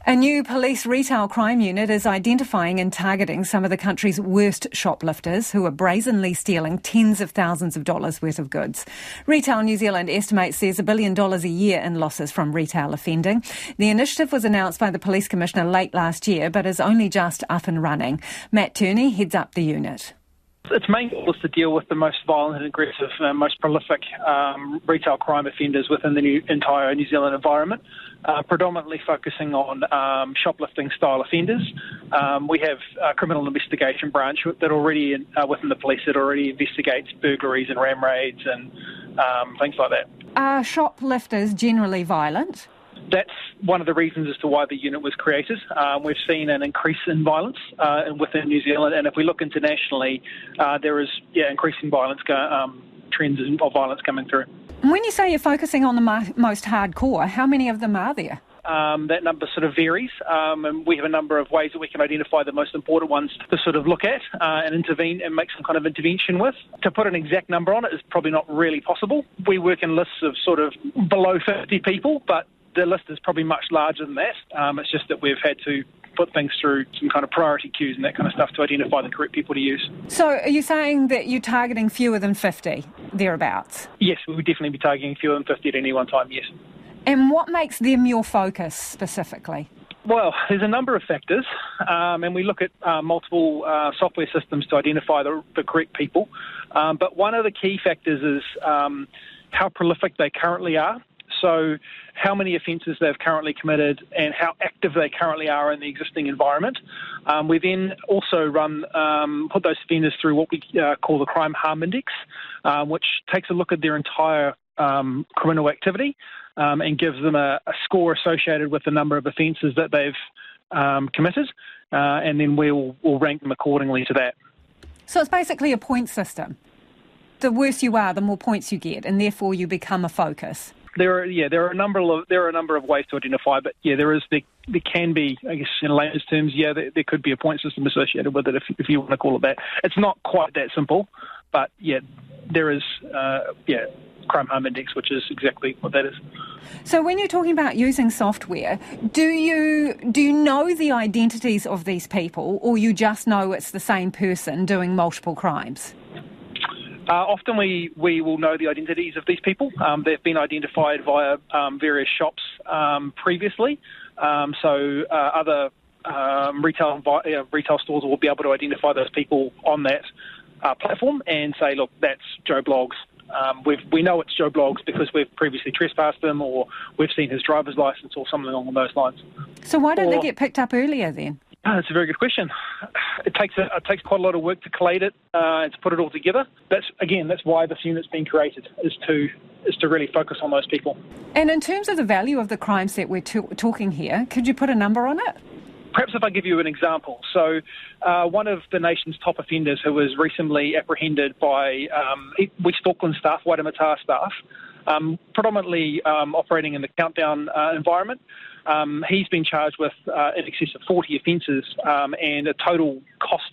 A new police retail crime unit is identifying and targeting some of the country's worst shoplifters who are brazenly stealing tens of thousands of dollars worth of goods. Retail New Zealand estimates there's $1 billion a year in losses from retail offending. The initiative was announced by the Police Commissioner late last year, but is only just up and running. Matt Turney heads up the unit. Its main goal is to deal with the most violent and aggressive, most prolific retail crime offenders within the entire New Zealand environment, predominantly focusing on shoplifting style offenders. We have a criminal investigation branch that already, within the police, that already investigates burglaries and ram raids and things like that. Are shoplifters generally violent? That's one of the reasons as to why the unit was created. We've seen an increase in violence within New Zealand, and if we look internationally, there is increasing violence trends of violence coming through. When you say you're focusing on the most hardcore, how many of them are there? That number sort of varies, and we have a number of ways that we can identify the most important ones to sort of look at and intervene and make some kind of intervention with. To put an exact number on it is probably not really possible. We work in lists of sort of below 50 people, but the list is probably much larger than that. It's just that we've had to put things through some kind of priority queues and that kind of stuff to identify the correct people to use. So are you saying that you're targeting fewer than 50, thereabouts? Yes, we would definitely be targeting fewer than 50 at any one time, yes. And what makes them your focus specifically? Well, there's a number of factors, and we look at multiple software systems to identify the correct people. But one of the key factors is how prolific they currently are. So how many offences they've currently committed and how active they currently are in the existing environment. We then also put those offenders through what we call the Crime Harm Index, which takes a look at their entire criminal activity and gives them a score associated with the number of offences that they've committed, and then we'll rank them accordingly to that. So it's basically a point system. The worse you are, the more points you get, and therefore you become a focus. There are a number of ways to identify, but there can be, I guess, in layman's terms, there could be a point system associated with it if you want to call it that. It's not quite that simple, but there is Crime Harm Index, which is exactly what that is. So when you're talking about using software, do you know the identities of these people, or you just know it's the same person doing multiple crimes? Often we will know the identities of these people. They've been identified via various shops previously. So other retail stores will be able to identify those people on that platform and say, look, that's Joe Bloggs. We know it's Joe Bloggs because we've previously trespassed him, or we've seen his driver's licence or something along those lines. So why don't they get picked up earlier then? That's a very good question. It takes quite a lot of work to collate it and to put it all together. That's why this unit's been created, is to really focus on those people. And in terms of the value of the crimes that we're talking here, could you put a number on it? Perhaps if I give you an example. So one of the nation's top offenders who was recently apprehended by West Auckland staff, Waitemata staff, predominantly operating in the Countdown environment. He's been charged with in excess of 40 offences and a total cost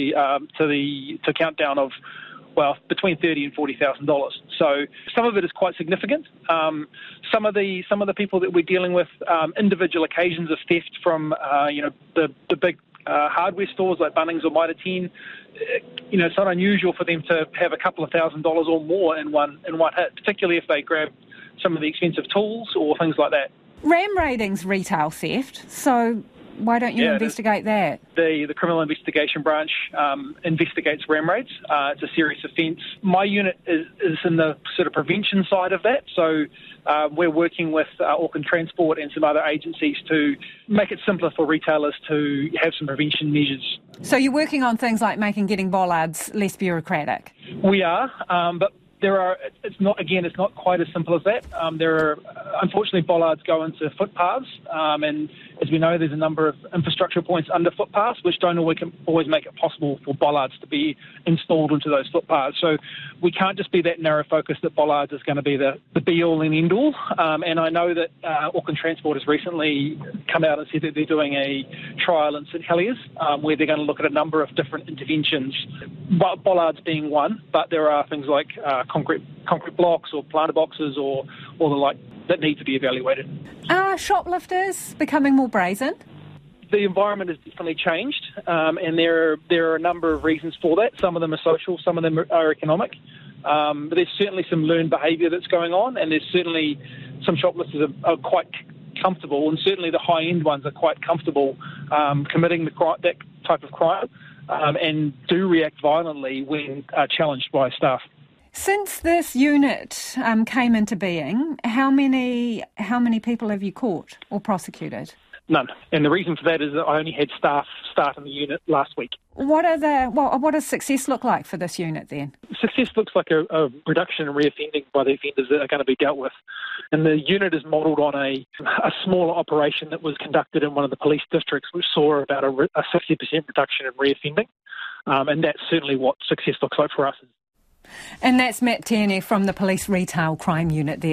to Countdown of between $30,000 and $40,000. So some of it is quite significant. Some of the people that we're dealing with, individual occasions of theft from the big hardware stores like Bunnings or Mitre 10. It's not unusual for them to have a couple of $1,000s or more in one hit, particularly if they grab some of the expensive tools or things like that. Ram raiding's retail theft, so why don't you investigate that? The Criminal Investigation Branch investigates ram raids. It's a serious offence. My unit is in the sort of prevention side of that, so we're working with Auckland Transport and some other agencies to make it simpler for retailers to have some prevention measures. So you're working on things like making getting bollards less bureaucratic? We are, but it's not quite as simple as that. Unfortunately, bollards go into footpaths, and as we know, there's a number of infrastructure points under footpaths which don't always make it possible for bollards to be installed into those footpaths. So we can't just be that narrow focus that bollards is going to be the be-all and end-all. And I know that Auckland Transport has recently come out and said that they're doing a trial in St Heliers where they're going to look at a number of different interventions, bollards being one, but there are things like concrete blocks or planter boxes or that need to be evaluated. Are shoplifters becoming more brazen? The environment has definitely changed, and there are a number of reasons for that. Some of them are social, some of them are economic. But there's certainly some learned behaviour that's going on, and there's certainly some shoplifters are quite comfortable, and certainly the high-end ones are quite comfortable committing that type of crime, and do react violently when challenged by staff. Since this unit came into being, how many people have you caught or prosecuted? None. And the reason for that is that I only had staff start in the unit last week. What does success look like for this unit then? Success looks like a reduction in reoffending by the offenders that are going to be dealt with. And the unit is modelled on a smaller operation that was conducted in one of the police districts, which saw about a 60% reduction in reoffending. And that's certainly what success looks like for us. And that's Matt Tierney from the Police Retail Crime Unit there.